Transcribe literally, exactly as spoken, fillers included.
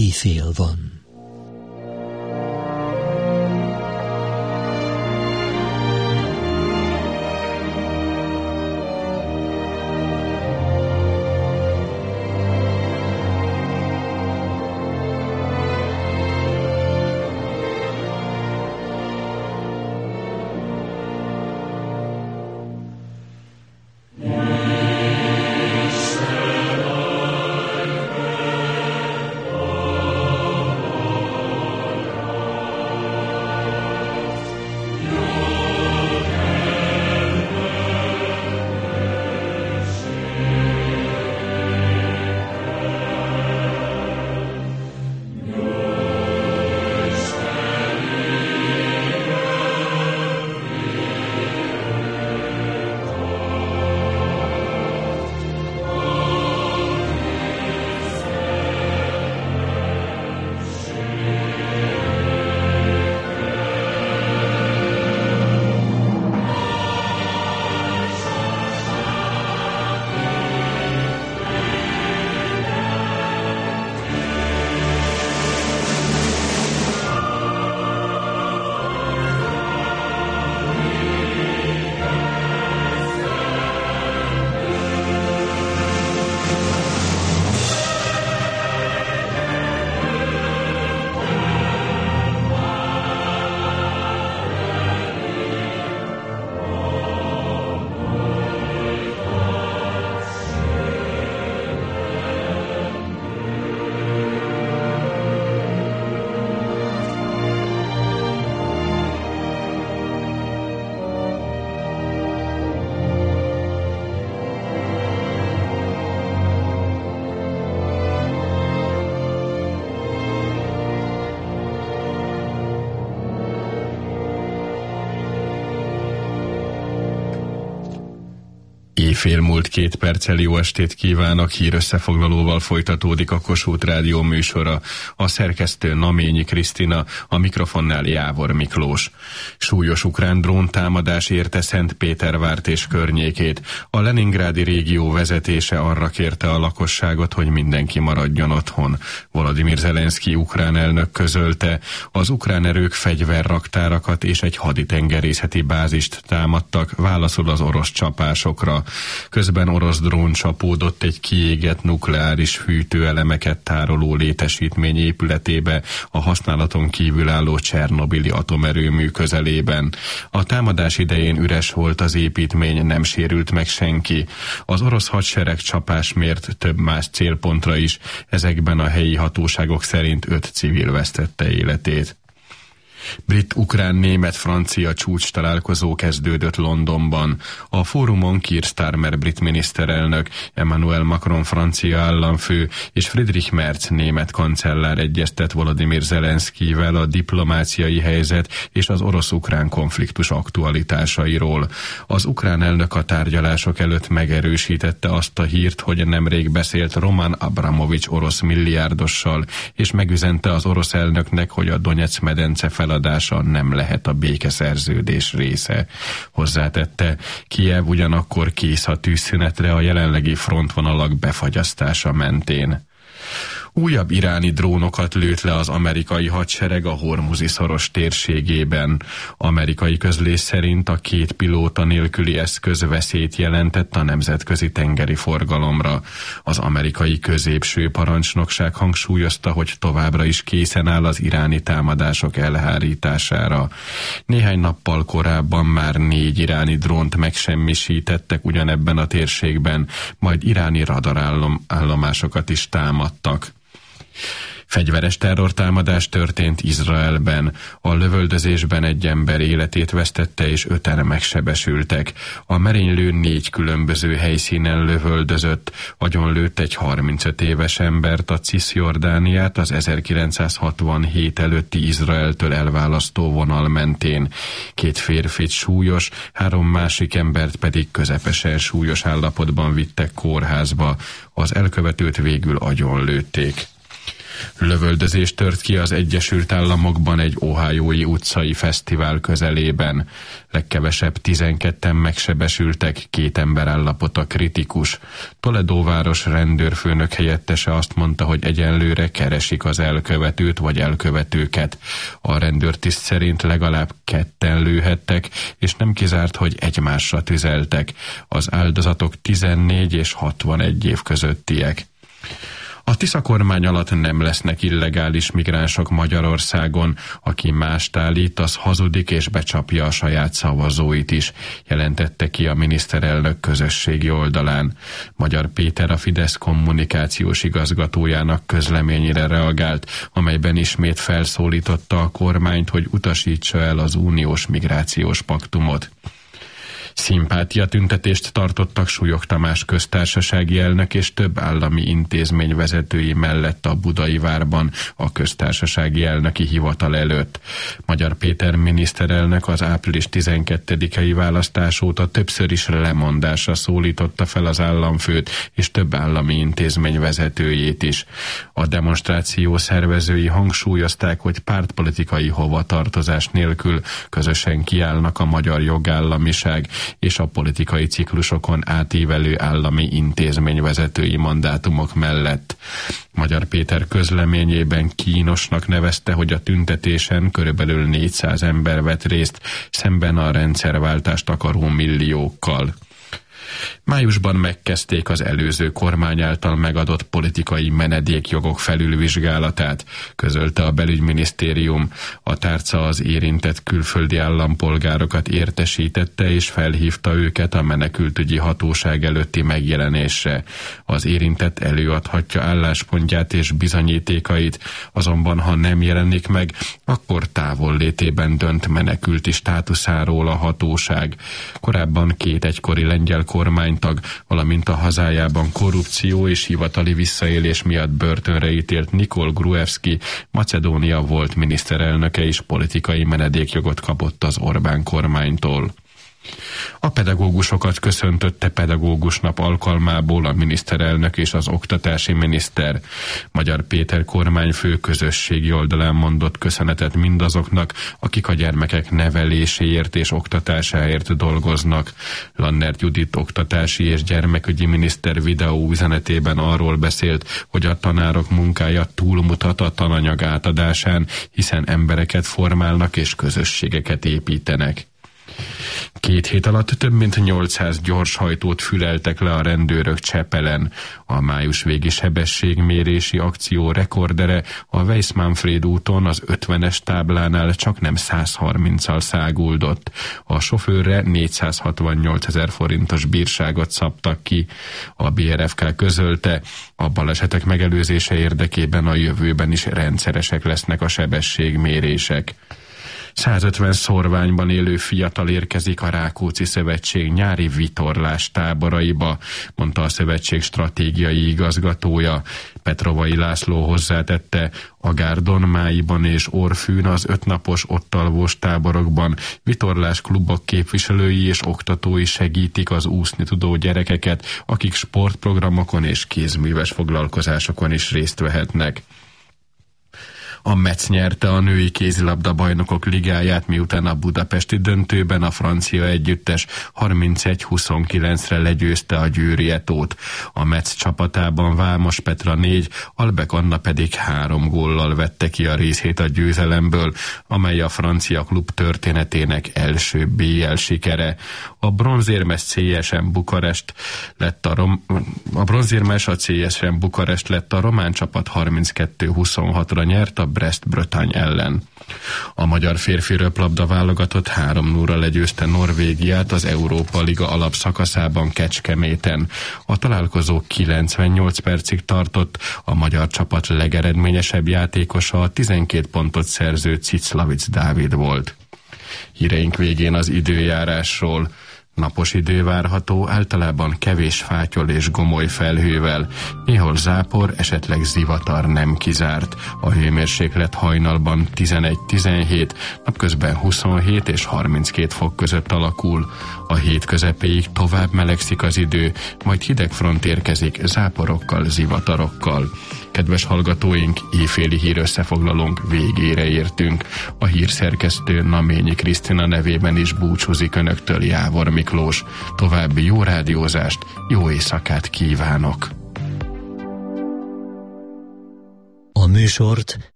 éjfél van. Éjfél múlt két perccel, jó estét kívánok, hír összefoglalóval folytatódik a Kossuth Rádió műsora. A szerkesztő Naményi Krisztina, a mikrofonnál Jávor Miklós. Súlyos ukrán dróntámadás érte Szentpétervárt és környékét. A leningrádi régió vezetése arra kérte a lakosságot, hogy mindenki maradjon otthon. Volodymyr Zelenszky ukrán elnök közölte, az ukrán erők fegyverraktárakat és egy haditengerészeti bázist támadtak, válaszul az orosz csapásokra. Közben orosz drón csapódott egy kiégett nukleáris fűtőelemeket tároló létesítmény épületébe a használaton kívül álló Csernobili atomerőmű közelében. A támadás idején üres volt az építmény, nem sérült meg senki. Az orosz hadsereg csapás mért több más célpontra is, ezekben a helyi hatóságok szerint öt civil vesztette életét. Brit, ukrán, német, francia csúcs találkozó kezdődött Londonban. A fórumon Keir Starmer brit miniszterelnök, Emmanuel Macron francia államfő és Friedrich Merz német kancellár egyeztet Volodymyr Zelenszkyvel a diplomáciai helyzet és az orosz-ukrán konfliktus aktualitásairól. Az ukrán elnök a tárgyalások előtt megerősítette azt a hírt, hogy nemrég beszélt Roman Abramovics orosz milliárdossal, és megüzente az orosz elnöknek, hogy a Donetsz medence feladása nem lehet a békeszerződés része. Hozzátette, Kijev ugyanakkor kész a tűzszünetre a jelenlegi frontvonalak befagyasztása mentén. Újabb iráni drónokat lőtt le az amerikai hadsereg a Hormuzi szoros térségében. Amerikai közlés szerint a két pilóta nélküli eszköz veszélyt jelentett a nemzetközi tengeri forgalomra. Az amerikai középső parancsnokság hangsúlyozta, hogy továbbra is készen áll az iráni támadások elhárítására. Néhány nappal korábban már négy iráni drónt megsemmisítettek ugyanebben a térségben, majd iráni radarállomásokat is támadtak. Fegyveres terrortámadás történt Izraelben. A lövöldözésben egy ember életét vesztette és öten megsebesültek. A merénylő négy különböző helyszínen lövöldözött, agyonlőtt egy harmincöt éves embert a Cisjordániát az ezerkilencszázhatvanhét előtti Izraeltől elválasztó vonal mentén. Két férfit súlyos, három másik embert pedig közepesen súlyos állapotban vittek kórházba. Az elkövetőt végül agyonlőtték. Lövöldözés tört ki az Egyesült Államokban egy ohiói utcai fesztivál közelében. Legkevesebb tizenketten megsebesültek, két ember állapota kritikus. Toledo város rendőrfőnök helyettese azt mondta, hogy egyenlőre keresik az elkövetőt vagy elkövetőket. A rendőrtiszt szerint legalább ketten lőhettek, és nem kizárt, hogy egymásra tüzeltek. Az áldozatok tizennégy és hatvanegy év közöttiek. A Tisza kormány alatt nem lesznek illegális migránsok Magyarországon. Aki mást állít, az hazudik és becsapja a saját szavazóit is, jelentette ki a miniszterelnök közösségi oldalán. Magyar Péter, a Fidesz kommunikációs igazgatójának közleményére reagált, amelyben ismét felszólította a kormányt, hogy utasítsa el az uniós migrációs paktumot. Szimpátia tüntetést tartottak Súlyog Tamás köztársasági elnök és több állami intézmény vezetői mellett a Budai Várban a köztársasági elnöki hivatal előtt. Magyar Péter miniszterelnök az április tizenkettedikei választás óta többször is lemondásra szólította fel az államfőt és több állami intézmény vezetőjét is. A demonstráció szervezői hangsúlyozták, hogy pártpolitikai hovatartozás nélkül közösen kiállnak a magyar jogállamiság és a politikai ciklusokon átívelő állami intézményvezetői mandátumok mellett. Magyar Péter közleményében kínosnak nevezte, hogy a tüntetésen körülbelül négyszáz ember vett részt, szemben a rendszerváltást akaró milliókkal. Májusban megkezdték az előző kormány által megadott politikai menedékjogok felülvizsgálatát, közölte a belügyminisztérium. A tárca az érintett külföldi állampolgárokat értesítette és felhívta őket a menekültügyi hatóság előtti megjelenésre. Az érintett előadhatja álláspontját és bizonyítékait, azonban ha nem jelenik meg, akkor távollétében dönt menekülti státuszáról a hatóság. Korábban két egykori lengyel kormánytag, valamint a hazájában korrupció és hivatali visszaélés miatt börtönre ítélt Nikol Gruevski, Macedónia volt miniszterelnöke is politikai menedékjogot kapott az Orbán kormánytól. A pedagógusokat köszöntötte pedagógus nap alkalmából a miniszterelnök és az oktatási miniszter. Magyar Péter kormányfő közösségi oldalán mondott köszönetet mindazoknak, akik a gyermekek neveléséért és oktatásáért dolgoznak. Lannert Judit oktatási és gyermekügyi miniszter videó üzenetében arról beszélt, hogy a tanárok munkája túlmutat a tananyag átadásán, hiszen embereket formálnak és közösségeket építenek. Két hét alatt több mint nyolcszáz gyorshajtót füleltek le a rendőrök Csepelen. A május végi sebességmérési akció rekordere a Weiss-Manfred úton az ötvenes táblánál csaknem száz harminccal száguldott. A sofőrre négyszázhatvannyolcezer forintos bírságot szabtak ki. A bé er ef ká közölte, a balesetek megelőzése érdekében a jövőben is rendszeresek lesznek a sebességmérések. százötven szorványban élő fiatal érkezik a Rákóczi Szövetség nyári vitorlás táboraiba, mondta a szövetség stratégiai igazgatója. Petrovai László hozzátette, Agárdon, Máiban és Orfűn az ötnapos ottalvós táborokban vitorlás klubok képviselői és oktatói segítik az úszni tudó gyerekeket, akik sportprogramokon és kézműves foglalkozásokon is részt vehetnek. A Metz nyerte a női kézilabda bajnokok ligáját, miután a budapesti döntőben a francia együttes harmincegy huszonkilencre legyőzte a Győri Etót. A Metz csapatában Vámos Petra négy, Albek Anna pedig három góllal vette ki a részét a győzelemből, amely a francia klub történetének első bé el sikere. A bronzérmes cé es em Bukarest lett a, rom... a bronzérmes a cé es em Bukarest lett a román csapat harminckettő huszonhatra nyert a Brest-Bretagne ellen. A magyar férfi röplabda válogatott három nullra legyőzte Norvégiát az Európa Liga alapszakaszában Kecskeméten. A találkozó kilencvennyolc percig tartott, a magyar csapat legeredményesebb játékosa a tizenkét pontot szerző Ciclavic Dávid volt. Híreink végén az időjárásról. Napos idő várható, általában kevés fátyol és gomoly felhővel, néhol zápor, esetleg zivatar nem kizárt. A hőmérséklet hajnalban tizenegy-tizenhét, napközben huszonhét és harminckét fok között alakul. A hét közepéig tovább melegszik az idő, majd hideg front érkezik záporokkal, zivatarokkal. Kedves hallgatóink, éjféli hírösszefoglalónk végére értünk. A hírszerkesztő Naményi Krisztina nevében is búcsúzik önöktől Jávor Miklós. További jó rádiózást, jó éjszakát kívánok! A műsort